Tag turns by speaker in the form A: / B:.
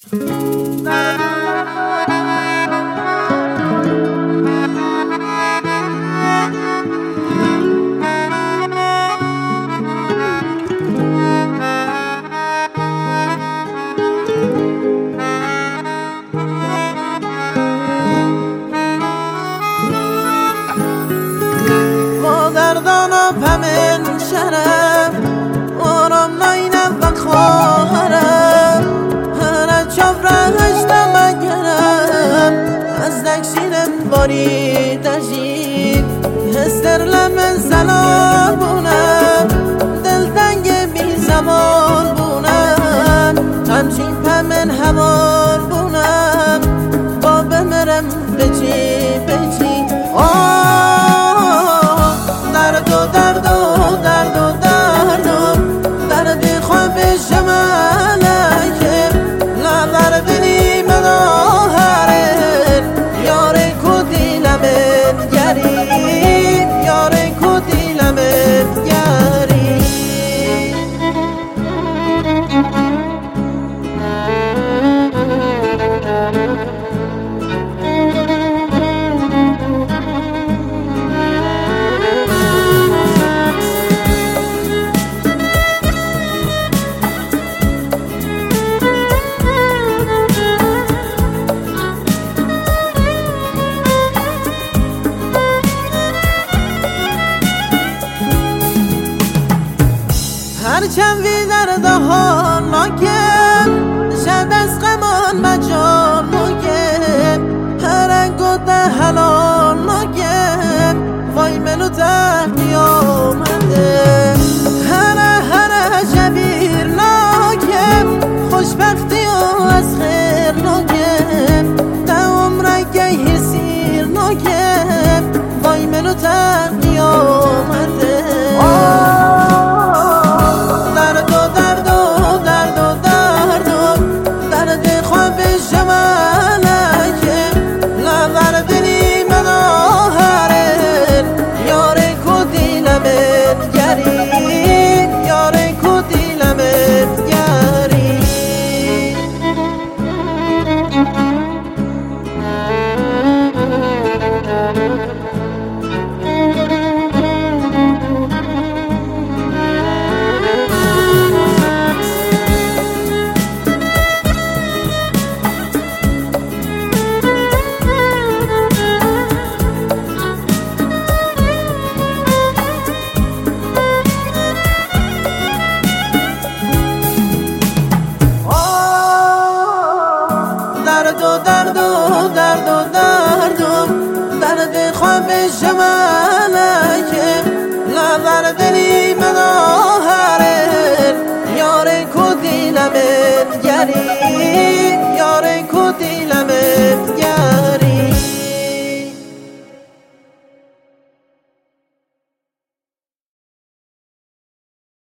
A: من شرم آرام ناینم و خواهرم هر چاپ رهشتم اگرم از دکشیرم باری دجید هستر لمن زلال بونم دلتنگ بی زمان بونم همچین پمن هوار بونم با بمرم بچی بچی درد و درد و درد و درد و درد خواب جمالك لابر بني مظاهر یاره کدی لمن گری یاره کدی لمن گری هرچند وی درده ها ناکم شد از غمان مجال ناکم هر گوده حلال ناکم وای منو تحتی آمده هر جبیر ناکم خوشبختی و از خیر ناکم ده عمرک حسیر ناکم وای منو تحتی آمده درد و درد و درد و درد خواب جمالك لا بردني